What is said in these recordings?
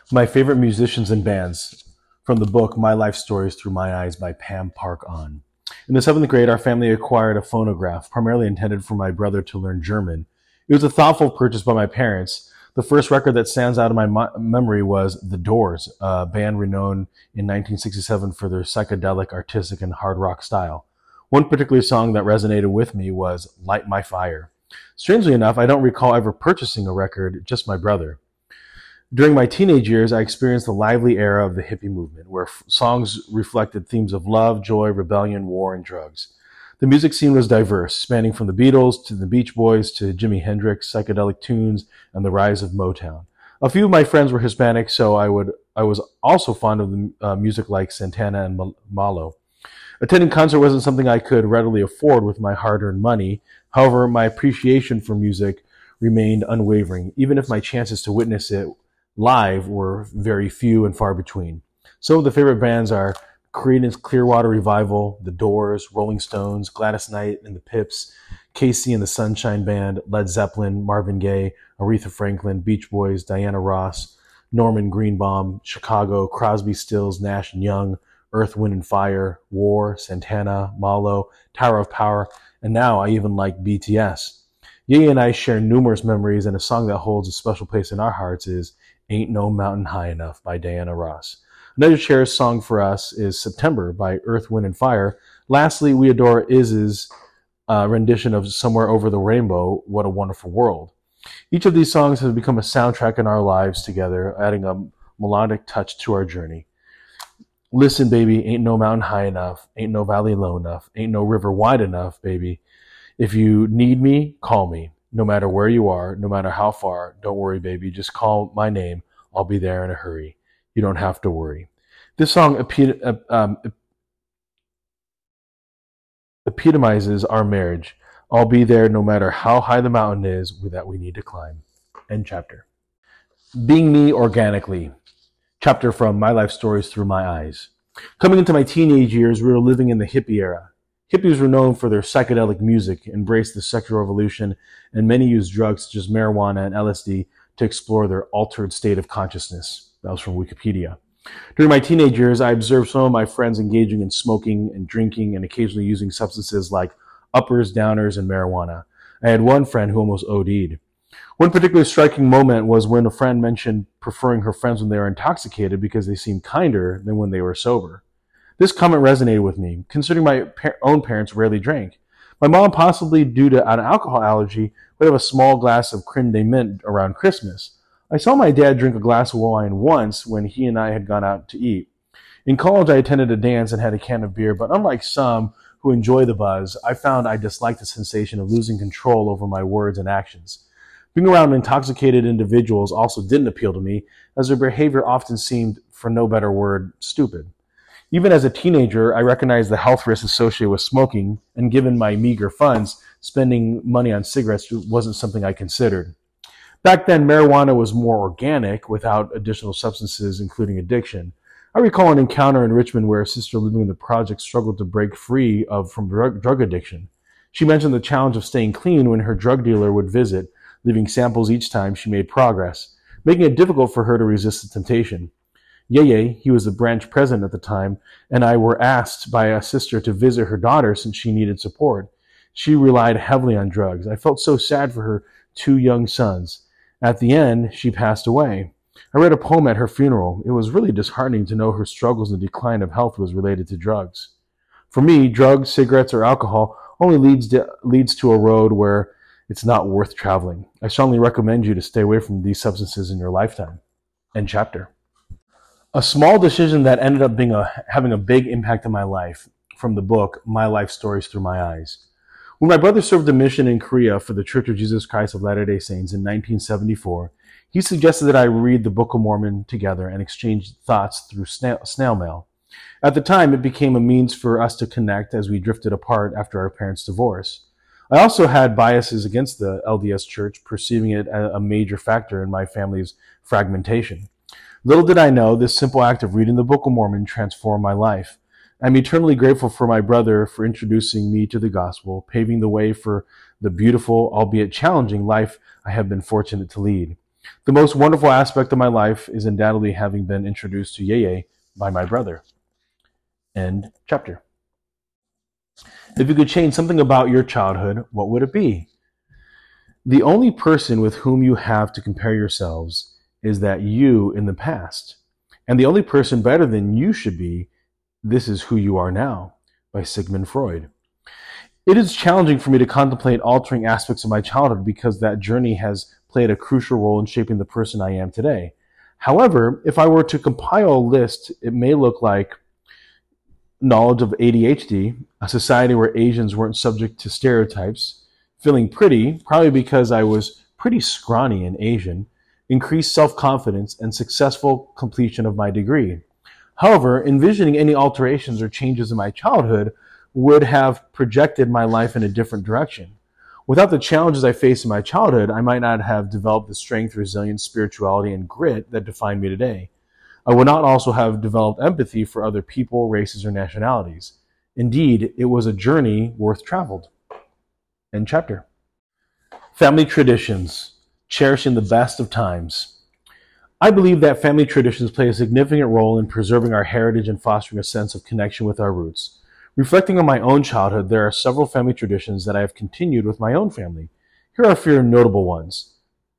My favorite musicians and bands from the book My Life Stories Through My Eyes by Pam Park On. In the seventh grade, our family acquired a phonograph, primarily intended for my brother to learn German. It was a thoughtful purchase by my parents. The first record that stands out in my memory was The Doors, a band renowned in 1967 for their psychedelic, artistic, and hard rock style. One particular song that resonated with me was Light My Fire. Strangely enough, I don't recall ever purchasing a record, just my brother. During my teenage years, I experienced the lively era of the hippie movement, where songs reflected themes of love, joy, rebellion, war, and drugs. The music scene was diverse, spanning from the Beatles to the Beach Boys to Jimi Hendrix, psychedelic tunes, and the rise of Motown. A few of my friends were Hispanic, so I was also fond of the music like Santana and Malo. Attending concert wasn't something I could readily afford with my hard-earned money. However, my appreciation for music remained unwavering, even if my chances to witness it live were very few and far between. Some of the favorite bands are Creedence Clearwater Revival, The Doors, Rolling Stones, Gladys Knight and the Pips, Casey and the Sunshine Band, Led Zeppelin, Marvin Gaye, Aretha Franklin, Beach Boys, Diana Ross, Norman Greenbaum, Chicago, Crosby, Stills, Nash and Young, Earth, Wind and Fire, War, Santana, Malo, Tower of Power, and now I even like BTS. Ye and I share numerous memories, and a song that holds a special place in our hearts is Ain't No Mountain High Enough by Diana Ross. Another cherished song for us is September by Earth, Wind and Fire. Lastly, we adore Iz's rendition of Somewhere Over the Rainbow, What a Wonderful World. Each of these songs has become a soundtrack in our lives together, adding a melodic touch to our journey. Listen, baby, ain't no mountain high enough, ain't no valley low enough, ain't no river wide enough, baby. If you need me, call me. No matter where you are, no matter how far, don't worry, baby. Just call my name. I'll be there in a hurry. You don't have to worry. This song epitomizes our marriage. I'll be there no matter how high the mountain is that we need to climb. End chapter. Being Me Organically. Chapter from My Life Stories Through My Eyes. Coming into my teenage years, we were living in the hippie era. Hippies were known for their psychedelic music, embraced the sexual revolution, and many used drugs such as marijuana and LSD to explore their altered state of consciousness. That was from Wikipedia. During my teenage years, I observed some of my friends engaging in smoking and drinking and occasionally using substances like uppers, downers, and marijuana. I had one friend who almost OD'd. One particularly striking moment was when a friend mentioned preferring her friends when they were intoxicated because they seemed kinder than when they were sober. This comment resonated with me, considering my own parents rarely drank. My mom, possibly due to an alcohol allergy, would have a small glass of creme de menthe around Christmas. I saw my dad drink a glass of wine once when he and I had gone out to eat. In college, I attended a dance and had a can of beer, but unlike some who enjoy the buzz, I found I disliked the sensation of losing control over my words and actions. Being around intoxicated individuals also didn't appeal to me, as their behavior often seemed, for no better word, stupid. Even as a teenager, I recognized the health risks associated with smoking, and given my meager funds, spending money on cigarettes wasn't something I considered. Back then, marijuana was more organic, without additional substances, including addiction. I recall an encounter in Richmond where a sister living in the project struggled to break free from drug addiction. She mentioned the challenge of staying clean when her drug dealer would visit, leaving samples each time she made progress, making it difficult for her to resist the temptation. Yeye, he was the branch president at the time, and I were asked by a sister to visit her daughter since she needed support. She relied heavily on drugs. I felt so sad for her two young sons. At the end, she passed away. I read a poem at her funeral. It was really disheartening to know her struggles and decline of health was related to drugs. For me, drugs, cigarettes, or alcohol only leads to a road where it's not worth traveling. I strongly recommend you to stay away from these substances in your lifetime. End chapter. A small decision that ended up having a big impact on my life, from the book My Life Stories Through My Eyes. When my brother served a mission in Korea for the Church of Jesus Christ of Latter-day Saints in 1974, he suggested that I read the Book of Mormon together and exchange thoughts through snail mail. At the time, it became a means for us to connect as we drifted apart after our parents' divorce. I also had biases against the LDS Church, perceiving it as a major factor in my family's fragmentation. Little did I know, this simple act of reading the Book of Mormon transformed my life. I'm eternally grateful for my brother for introducing me to the gospel, paving the way for the beautiful, albeit challenging life I have been fortunate to lead. The most wonderful aspect of my life is undoubtedly having been introduced to Yeye by my brother. End chapter. If you could change something about your childhood, what would it be? The only person with whom you have to compare yourselves is that you in the past. And the only person better than you should be, this is who you are now, by Sigmund Freud. It is challenging for me to contemplate altering aspects of my childhood because that journey has played a crucial role in shaping the person I am today. However, if I were to compile a list, it may look like knowledge of ADHD, a society where Asians weren't subject to stereotypes, feeling pretty, probably because I was pretty scrawny and Asian, increased self-confidence, and successful completion of my degree. However, envisioning any alterations or changes in my childhood would have projected my life in a different direction. Without the challenges I faced in my childhood, I might not have developed the strength, resilience, spirituality, and grit that define me today. I would not also have developed empathy for other people, races, or nationalities. Indeed, it was a journey worth traveled. End chapter. Family traditions, cherishing the best of times. I believe that family traditions play a significant role in preserving our heritage and fostering a sense of connection with our roots. Reflecting on my own childhood, there are several family traditions that I have continued with my own family. Here are a few notable ones.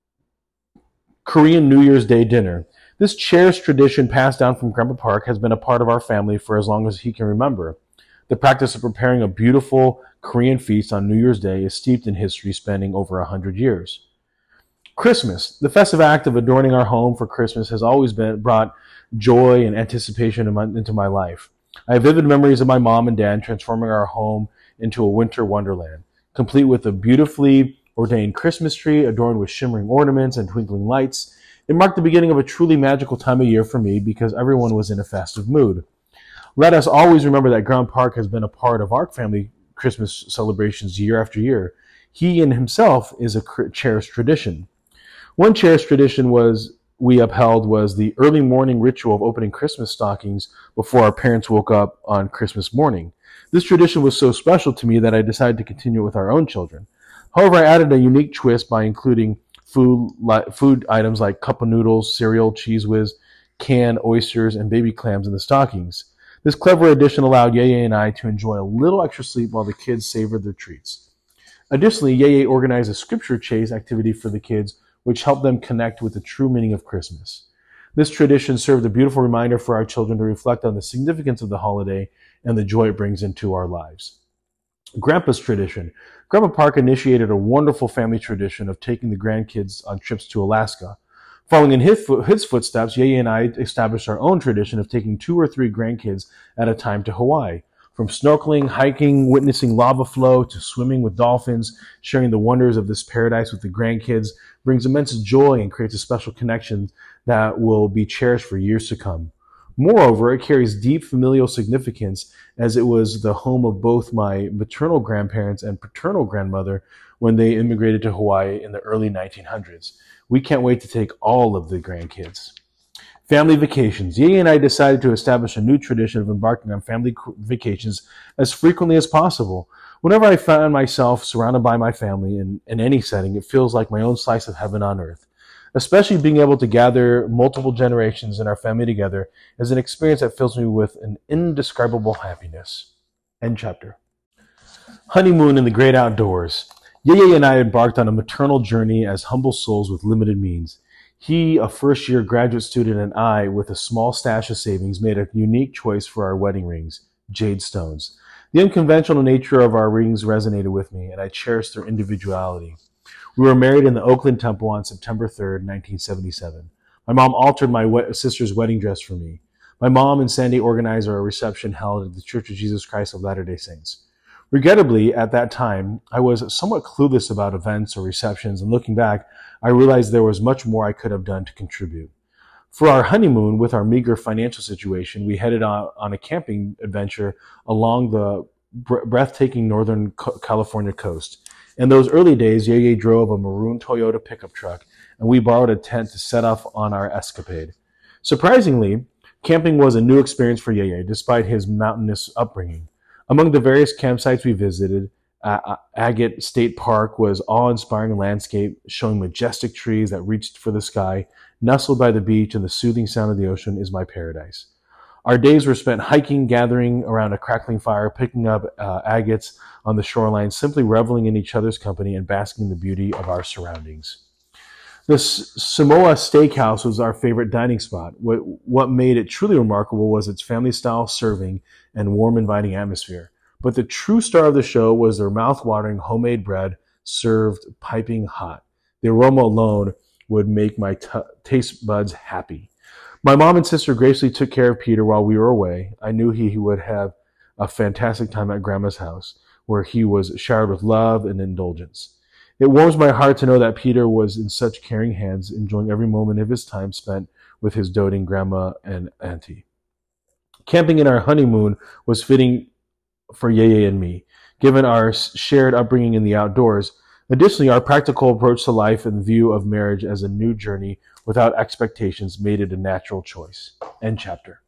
Korean New Year's Day dinner. This cherished tradition passed down from Grandpa Park has been a part of our family for as long as he can remember. The practice of preparing a beautiful Korean feast on New Year's Day is steeped in history spanning over 100 years. Christmas. The festive act of adorning our home for Christmas has always brought joy and anticipation into my life. I have vivid memories of my mom and dad transforming our home into a winter wonderland, complete with a beautifully ordained Christmas tree adorned with shimmering ornaments and twinkling lights. It marked the beginning of a truly magical time of year for me because everyone was in a festive mood. Let us always remember that Grandpa Park has been a part of our family Christmas celebrations year after year. He in himself is a cherished tradition. One cherished tradition we upheld was the early morning ritual of opening Christmas stockings before our parents woke up on Christmas morning. This tradition was so special to me that I decided to continue it with our own children. However, I added a unique twist by including food items like cup of noodles, cereal, Cheez Whiz, canned oysters, and baby clams in the stockings. This clever addition allowed Yeye and I to enjoy a little extra sleep while the kids savored their treats. Additionally, Yeye organized a scripture chase activity for the kids, which helped them connect with the true meaning of Christmas. This tradition served a beautiful reminder for our children to reflect on the significance of the holiday and the joy it brings into our lives. Grandpa's tradition. Grandpa Park initiated a wonderful family tradition of taking the grandkids on trips to Alaska. Following in his footsteps, Yeye and I established our own tradition of taking 2 or 3 grandkids at a time to Hawaii. From snorkeling, hiking, witnessing lava flow, to swimming with dolphins, sharing the wonders of this paradise with the grandkids brings immense joy and creates a special connection that will be cherished for years to come. Moreover, it carries deep familial significance as it was the home of both my maternal grandparents and paternal grandmother when they immigrated to Hawaii in the early 1900s. We can't wait to take all of the grandkids. Family vacations. Yeye and I decided to establish a new tradition of embarking on family vacations as frequently as possible. Whenever I find myself surrounded by my family in any setting, it feels like my own slice of heaven on earth. Especially being able to gather multiple generations in our family together is an experience that fills me with an indescribable happiness. End chapter. Honeymoon in the great outdoors. Yeye and I embarked on a maternal journey as humble souls with limited means. He, a first-year graduate student, and I, with a small stash of savings, made a unique choice for our wedding rings, jade stones. The unconventional nature of our rings resonated with me, and I cherished their individuality. We were married in the Oakland Temple on September 3rd, 1977. My mom altered my sister's wedding dress for me. My mom and Sandy organized our reception held at the Church of Jesus Christ of Latter-day Saints. Regrettably, at that time, I was somewhat clueless about events or receptions, and looking back, I realized there was much more I could have done to contribute. For our honeymoon, with our meager financial situation, we headed on a camping adventure along the breathtaking Northern California coast. In those early days, Yeye drove a maroon Toyota pickup truck, and we borrowed a tent to set off on our escapade. Surprisingly, camping was a new experience for Yeye, despite his mountainous upbringing. Among the various campsites we visited, Agate State Park was awe-inspiring landscape, showing majestic trees that reached for the sky. Nestled by the beach and the soothing sound of the ocean is my paradise. Our days were spent hiking, gathering around a crackling fire, picking up agates on the shoreline, simply reveling in each other's company and basking in the beauty of our surroundings. The Samoa Steakhouse was our favorite dining spot. What made it truly remarkable was its family-style serving and warm, inviting atmosphere. But the true star of the show was their mouth-watering homemade bread served piping hot. The aroma alone would make my taste buds happy. My mom and sister graciously took care of Peter while we were away. I knew he would have a fantastic time at Grandma's house, where he was showered with love and indulgence. It warms my heart to know that Peter was in such caring hands, enjoying every moment of his time spent with his doting grandma and auntie. Camping in our honeymoon was fitting for Yeye and me, given our shared upbringing in the outdoors. Additionally, our practical approach to life and view of marriage as a new journey without expectations made it a natural choice. End chapter.